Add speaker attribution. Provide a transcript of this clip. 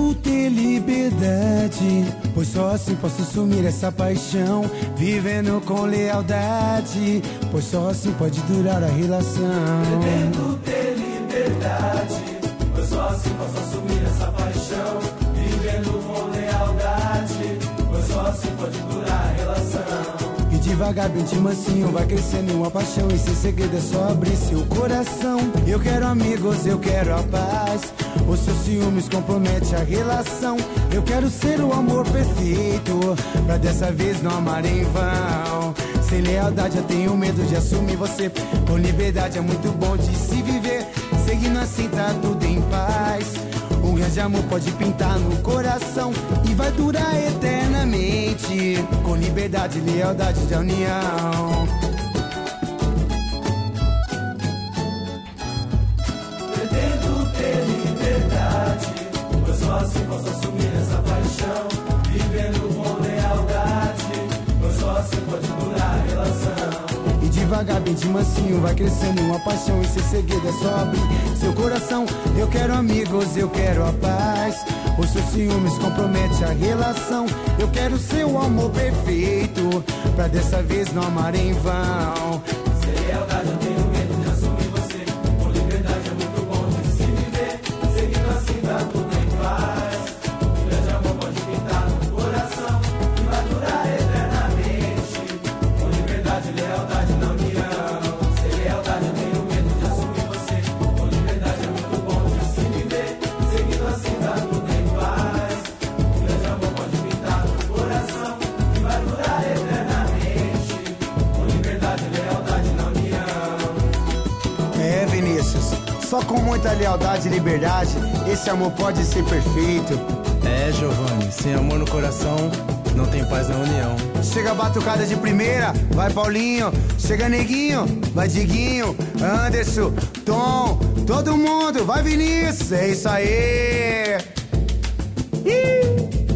Speaker 1: Pretendo ter liberdade, pois só assim posso assumir essa paixão. Vivendo com lealdade, pois só assim pode durar a relação.
Speaker 2: Pretendo ter liberdade, pois só assim posso assumir essa paixão. Vivendo com lealdade, pois só assim pode durar a relação.
Speaker 1: E devagar, bem de mansinho, vai crescendo uma paixão. E sem segredo é só abrir seu coração. Eu quero amigos, eu quero a paz. Os seus ciúmes comprometem a relação. Eu quero ser o amor perfeito, pra dessa vez não amar em vão. Sem lealdade eu tenho medo de assumir você. Com liberdade é muito bom de se viver. Seguindo assim tá tudo em paz. Um grande amor pode pintar no coração e vai durar eternamente. Com liberdade e lealdade de união.
Speaker 2: Pretendo ter liberdade, pois só assim posso assumir essa paixão. Vivendo com lealdade, pois só assim pode durar a relação.
Speaker 1: E devagar, bem de mansinho, vai crescendo uma paixão. E sem segredo é só abrir seu coração. Eu quero amigos, eu quero a paz. Os seus ciúmes comprometem a relação. Eu quero ser o amor perfeito, pra dessa vez não amar em vão.
Speaker 2: Sem lealdade eu tenho medo de assumir você. Com liberdade é muito bom de se viver. Seguindo assim tá tudo em paz. Um grande amor pode pintar no coração e vai durar eternamente. Com liberdade e lealdade na união. Sem lealdade eu tenho medo de assumir você. Com liberdade é muito bom de se viver. Seguindo assim tá tudo em paz. Um grande amor pode pintar no coração e vai durar eternamente. Com liberdade e lealdade na união.
Speaker 1: É, Vinícius, só com muita lealdade e liberdade esse amor pode ser perfeito.
Speaker 3: É, Giovanni, sem amor no coração não tem paz na união.
Speaker 1: Chega a batucada de primeira, vai Paulinho. Chega Neguinho, vai Diguinho, Anderson, Tom, todo mundo, vai Vinícius, é isso aí. Ih!